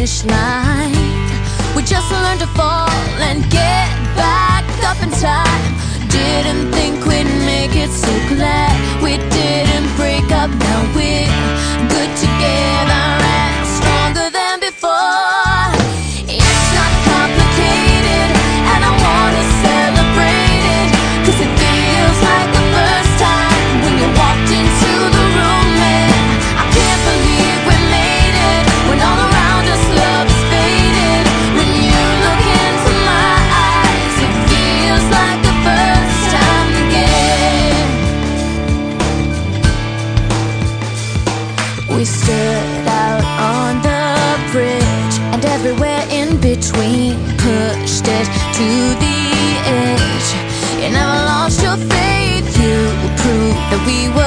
finish line. We just learned to fall and get back up in time. Didn't think we'd make it, so glad we didn't break up. Now we're good together and stronger than before. It's not complicated, and I wanna celebrate it, 'cause it feels like the first time when you walked into the room. And I can't believe we made it when all around us love is faded. When you look into my eyes, it feels like the first time again. We stood out on the bridge and everywhere in between, pushed it to the edge. You never lost your faith, you proved that we were